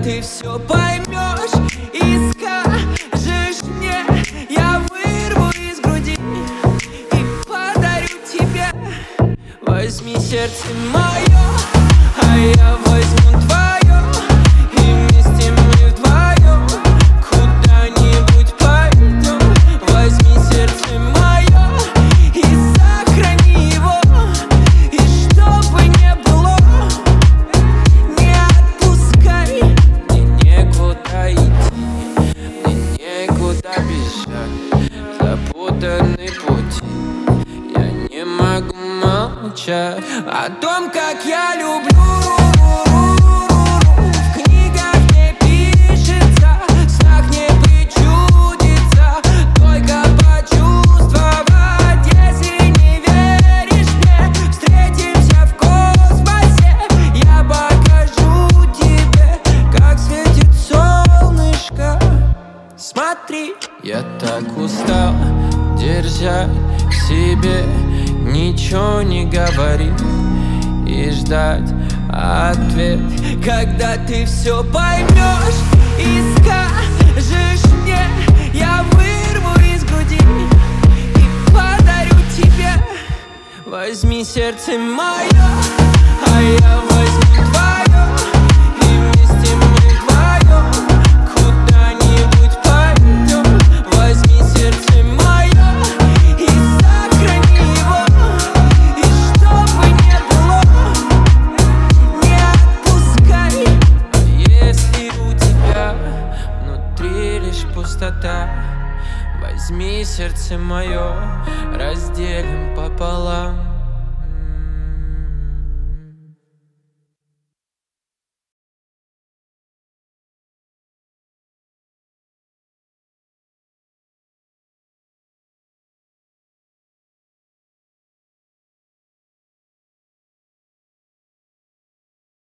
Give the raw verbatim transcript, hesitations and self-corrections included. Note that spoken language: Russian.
ты все поймешь и скажешь мне, я вырву из груди и подарю тебе. Возьми сердце мое, а я возьму твое, и вместе мы вдвоем куда-нибудь пойдем. Возьми сердце мое и сохрани его, и чтобы не было, не отпускай. Мне некуда идти, мне некуда бежать, запутанный пути. Я не могу молчать о том, как я люблю. В книгах не пишется, в снах не причудится, только почувствовать. Если не веришь мне, встретимся в космосе, я покажу тебе, как светит солнышко. Смотри, я так устал держать в себе, ничего не говорить и ждать ответ. Когда ты все поймешь и скажешь мне, я вырву из груди и подарю тебе. Возьми сердце мое, а я возьму твое, и вместе мы вдвоем куда-нибудь пойдем. Возьми сердце мое и сохрани его, и чтобы не было, не отпускай. А если у тебя внутри лишь пустота, возьми сердце мое, разделим пополам.